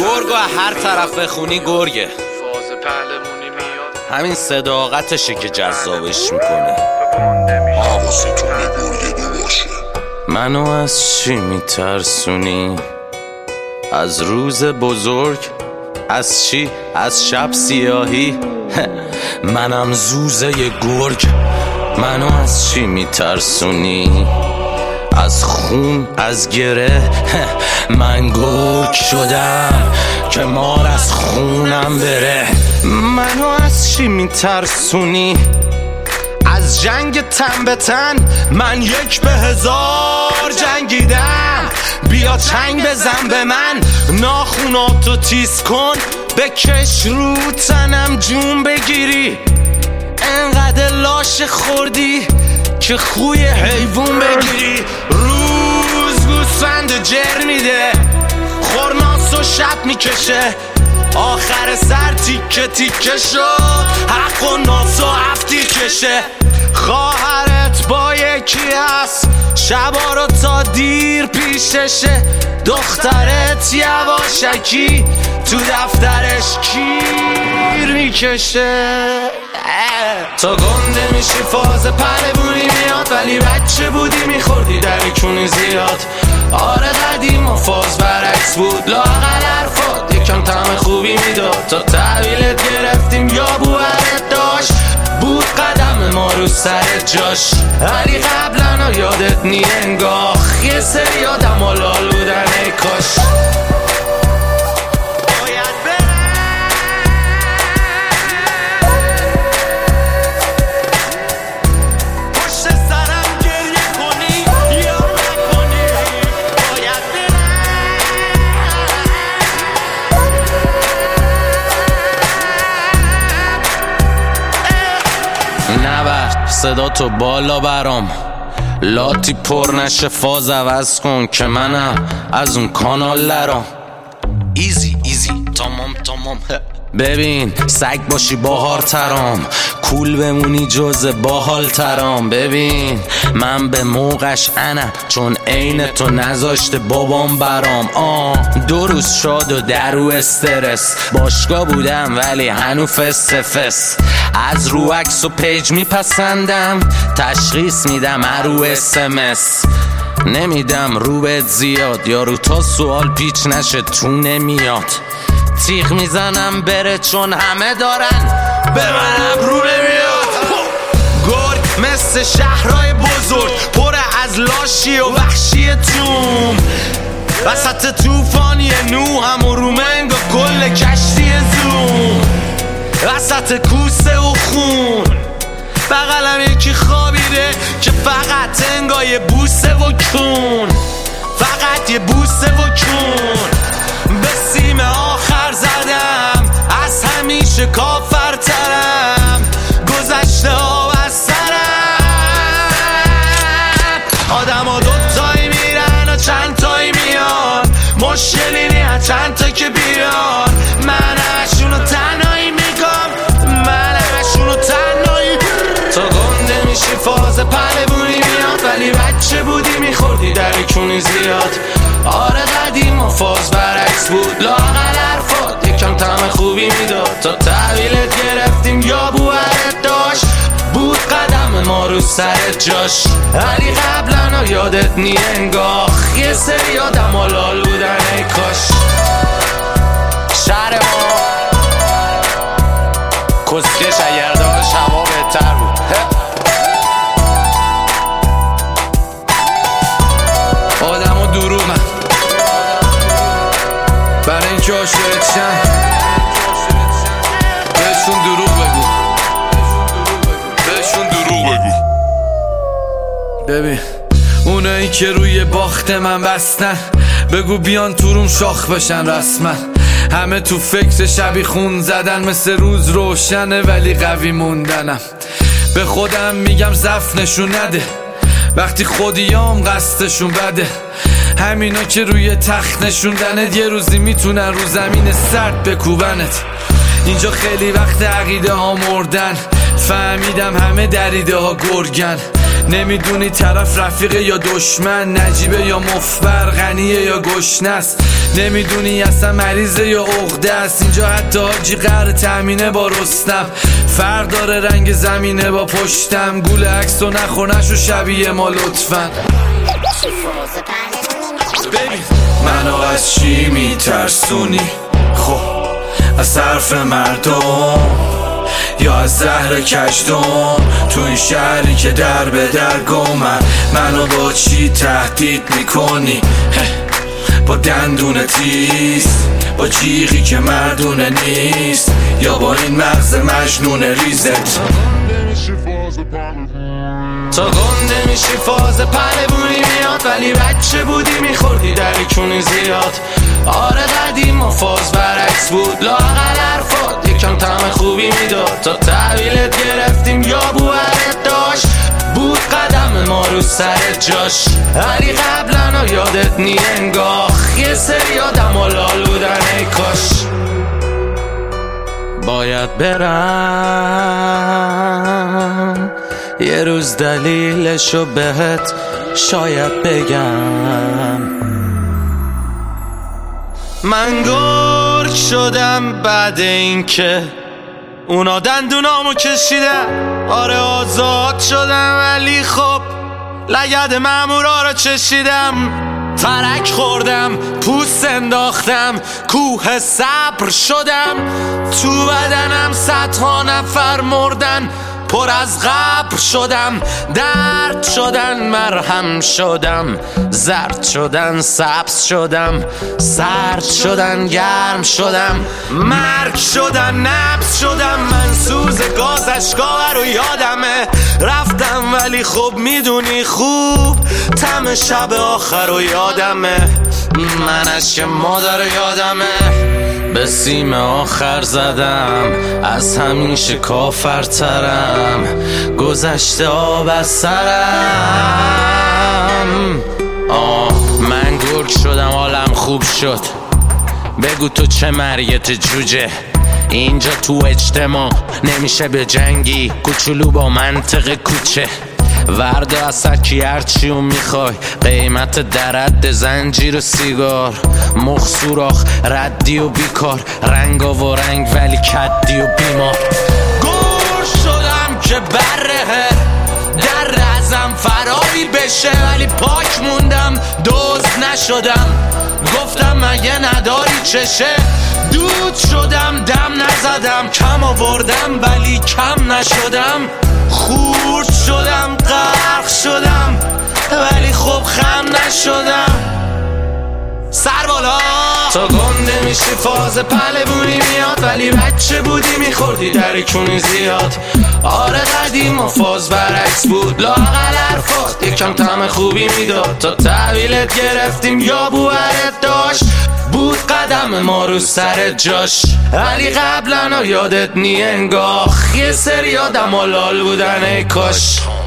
گرگ و هر طرف بخونی گرگه. همین صداقتشه که جذابش میکنه. حواستون به گرگه باشه. منو از چی میترسونی؟ از روز بزرگ؟ از چی؟ از شب سیاهی؟ منم زوزه گرگ. منو از چی میترسونی؟ از خون، از گره؟ من گرگ شدم که مار از خونم بره. منو از چی میترسونی؟ از جنگ تن به تن؟ من 1 به 1000 جنگیدم. بیا چنگ بزن به من، ناخوناتو تیز کن، بکش رو تنم جون بگیری. انقدر لاش خوردی که خوی حیوون بگیری. روز گوسفند جر میده، خورناس و شب میکشه، آخر سر تیکه تیکه شد، حق و ناس و هفتی کشه. خواهرت با یکی هست، شبا رو تا دیر پیششه. دخترت یواشکی تو دفترش کیر میکشه. تا گنده میشی فاز پربونی میاد، ولی بچه بودی میخوردی دریکونی زیاد. آره قدیم و فاز برعکس بود، لااقل حرفات یکم طعم خوبی میداد. تا تحویلت گرفتیم یا بوهرت داشت، بود قدم ما رو سر جاش. ولی قبلا یادت نی انگاه، یه سری آدم ها لال بودن ای کاش. نبر صدا تو بالا برام، لاتی پر نشه فاز عوض کن که منم از اون کانال لرام. ایزی ایزی تمام تمام. ببین سگ باشی باهار ترام، کول بمونی جز باحال ترام. ببین من به موقعش انم، چون عین تو نذاشته بابام برام. 2 روز شاد و درو استرس، باشگاه بودم ولی هنو فس فس. از رو عکس و پیج میپسندم، تشخیص میدم رو اسمس. نمیدم رو بهت زیاد، یارو تا سوال پیچ نشه تو نمیاد. تیغ میزنم بره چون همه دارن، به منم رو نمیاد. گرگ مثل شهرهای بزرگ، پر از لاشی و وحشی توم. وسط توفانی نوحم و رومنگ و کل کشتی زوم. وسط کوسه و خون بغلم یکی خوابیده که فقط انگای بوسه و کون. فقط یه بوسه و کون. به سیم آخر زدم، از همیشه کافرترم. گذشته ها و سرم، آدم ها 2 تایی میرن و چند تایی میان. مشکلی نی چند تا که بیان. من همشونو تنهایی میگم، من همشونو تنهایی. تا گنده میشی فاز پربونی میاد، ولی بچه بودی میخوردی دریکونی زیاد. آره قدیم و فاز برعکس بود، لااقل حرفات یکم طعم خوبی میداد. تا تحویلت گرفتیم یا بوهرت داشت، بود قدم ما رو سر جاش. ولی قبلا یادت نی انگاه، یه سری آدم ها لال بودن ای کاش. شهر ما کسکش اگر داشت هوا بهتر بود. آدم ها دروغن برای اینکه عاشقت شن، بهشون دروغ بگو، بهشون دروغ بگو. ببین اونایی که روی باخت من بستن، بگو بیان تو روم شاخ بشن رسما. همه تو فکر شبی خون زدن، مثل روز روشنه ولی قوی موندنم. به خودم میگم ضعف نشون نده، وقتی خودیام قصدشون بده. همینا که روی تخت نشوندنت، یه روزی میتونن رو زمین سرد بکوبنت. اینجا خیلی وقت عقیده ها مردن، فهمیدم همه دریده ها گرگن. نمیدونی طرف رفیقه یا دشمن، نجیبه یا مفبر، غنیه یا گشنست. نمیدونی اصلا مریضه یا عقده است. اینجا حتی حاجی قهر تامینه با رستم. فرق داره رنگ زمینه با پشتم. گول عکس و نخونش و شبیه ما لطفا. منو از چی میترسونی؟ خب از حرف مردم یا از زهر کشدم؟ تو این شهری که در به در گمن، منو با چی تهدید میکنی؟ با دندون تیز، با جیغی که مردونه نیست، یا با این مغز مجنون ریزت؟ تا گنده میشی فاز پلبونی میاد، ولی بچه بودی میخوردی دریکونی زیاد. آره قدیم و فاز برعکس بود، لااقل حرفات یکم طعم خوبی میداد. تا تحویلت گرفتیم یا بوهرت داشت، بود قدم ما رو سر جاش. ولی قبلا یادت نی انگاه، یه سری آدم و لال بودن ای کاش. باید برم یه روز دلیلشو بهت شاید بگم. من گرگ شدم بعد این که اونا دندونامو کشیدن. آره آزاد شدم ولی خب لگد مامورا رو چشیدم. ترک خوردم، پوست انداختم، کوه صبر شدم. تو بدنم صدها نفر مردن، پر از قبر شدم. درد شدن مرهم شدم، زرد شدن سبز شدم، سرد شدن گرم شدم، مرگ شدن نبض شدم. من سوز گاز اشکا رو یادمه، رفتم ولی خب میدونی خوب طعم شب آخر رو یادمه. من اشک مادر یادمه، به سیم آخر زدم، از همیشه کافرترم، گذشته آب از سرم. من گرگ شدم حالم خوب شد، بگو تو چه مریت جوجه. اینجا تو اجتماع نمیشه به جنگی، کوچولو با منطق کوچه. وردا از سرکی هرچی و میخوای، قیمت درد زنجیر و سیگار، مخ سوراخ ردی و بیکار، رنگا و رنگ ولی کدی و بیمار. گور شدم که بره در ازم فراری بشه، ولی پاک موندم دزد نشدم. گفتم مگه نداری چشه، دود شدم دم نزدم، کم آوردم ولی کم نشدم. خورد شدم غرق شدم ولی خب خم نشدم. سر بالا تا گنده میشی فاز پلبونی میاد، ولی بچه بودی میخوردی دریکونی زیاد. آره قدیم و فاز برعکس بود، لااقل حرفات یکم طعم خوبی میداد. تا تحویلت گرفتیم یا بوهرت داشت، بود قدم ما رو سر جاش. ولی قبلا یادت نی انگاه، یه سری آدم و لال بودن ای کاش.